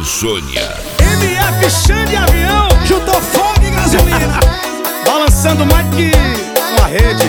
Amazônia. MF Xande Avião juntou fogo e gasolina, balançando mais que uma rede.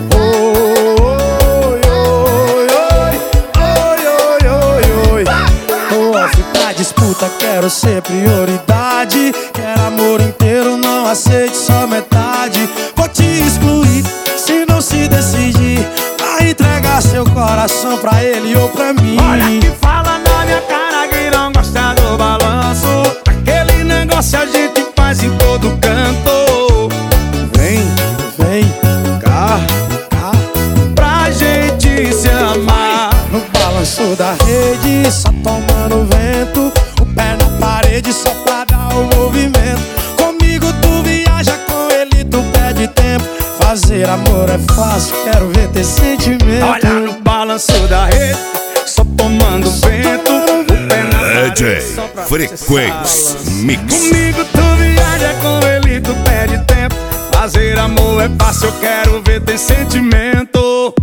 Pra disputa quero ser prioridade. Quero amor inteiro, não aceite só metade. Vou te excluir se não se decidir. Vai entregar seu coração pra ele ou pra mim. Olha que fala na minha cara que não gosta do balanço. Aquele negócio a gente faz em todo canto. Vem, vem cá, cá, pra gente se amar. no balanço da rede, só tomando vento. O pé na parede só pra dar o movimento. Comigo tu viaja, com ele tu perde tempo. Fazer amor é fácil, quero ver ter sentimento. Olha no balanço da rede, só tomando vento. O pé na parede só pra Frequência Mix. Comigo tu viaja, com ele tu perde tempo. Fazer amor é fácil, eu quero ver ter sentimento.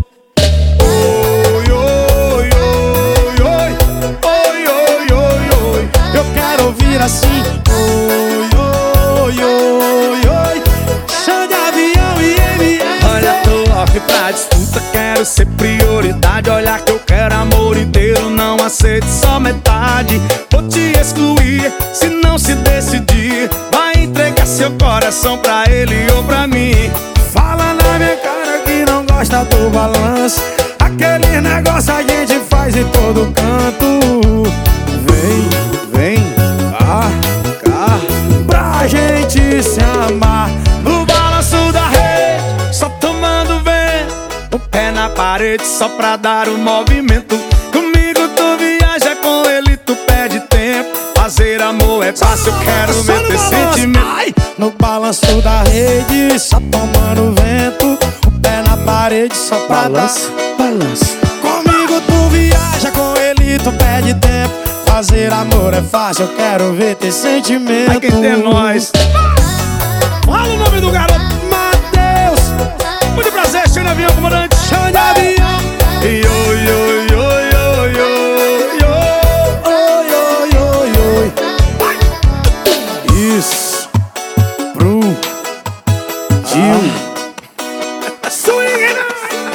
Oi, oi, oi, oi, oi, oi, oi, oi. Eu quero ouvir assim. Oi, oi, oi, oi. Xande Avião e MF. Olha, tô off pra disputa, quero ser prioridade. Olha que eu quero amor inteiro, não aceito só metade. Vou te excluir se não se decidir. Vai entregar seu coração pra ele ou pra mim. Fala na minha cara que não gosta do balanço. Aquele negócio a gente faz em todo canto. Vem, vem cá, cá, pra gente se amar. No balanço da rede, só tomando vento. O pé na parede só pra dar o movimento. Comigo tu viaja, com ele tu perde tempo. Fazer amor é fácil, eu quero ver ter sentimento. Ai, no balanço da rede, só tomando vento. O pé na parede só pra Balança, dar. balança. Comigo tu viaja, com ele tu perde tempo. Fazer amor é fácil, eu quero ver ter sentimento. Ai, quem tem é nós. Fala o nome do garoto. Mateus, Muito prazer, Xande Avião, comandante. Xande Avião. E